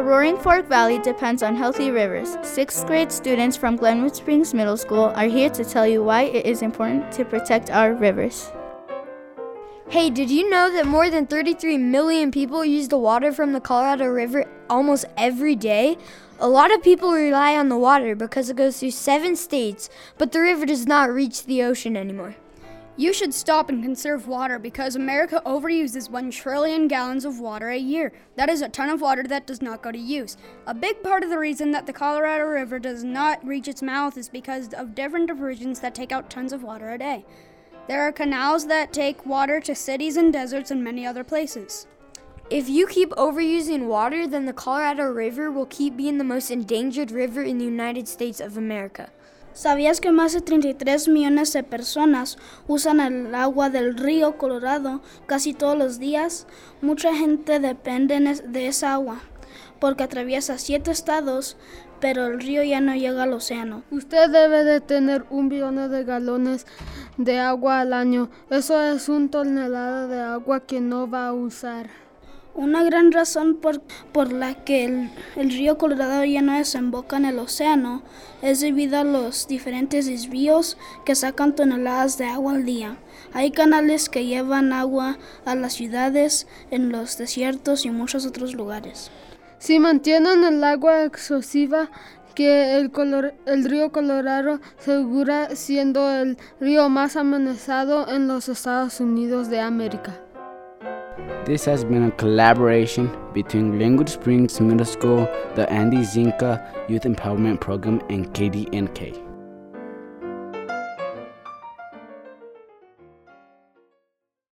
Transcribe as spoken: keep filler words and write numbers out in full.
Roaring Fork Valley depends on healthy rivers. Sixth grade students from Glenwood Springs Middle School are here to tell you why it is important to protect our rivers. Hey, did you know that more than thirty-three million people use the water from the Colorado River almost every day? A lot of people rely on the water because it goes through seven states, but the river does not reach the ocean anymore. You should stop and conserve water because America overuses one trillion gallons of water a year. That is a ton of water that does not go to use. A big part of the reason that the Colorado River does not reach its mouth is because of different diversions that take out tons of water a day. There are canals that take water to cities and deserts and many other places. If you keep overusing water, then the Colorado River will keep being the most endangered river in the United States of America. ¿Sabías que más de treinta y tres millones de personas usan el agua del río Colorado casi todos los días? Mucha gente depende de esa agua porque atraviesa siete estados, pero el río ya no llega al océano. Usted debe de tener un billón de galones de agua al año. Eso es una tonelada de agua que no va a usar. Una gran razón por, por la que el, el río Colorado ya no desemboca en el océano es debido a los diferentes desvíos que sacan toneladas de agua al día. Hay canales que llevan agua a las ciudades, en los desiertos y muchos otros lugares. Si mantienen el agua excesiva, que el, color, el río Colorado seguirá siendo el río más amenazado en los Estados Unidos de América. This has been a collaboration between Glenwood Springs Middle School, the Andy Zinka Youth Empowerment Program, and K D N K.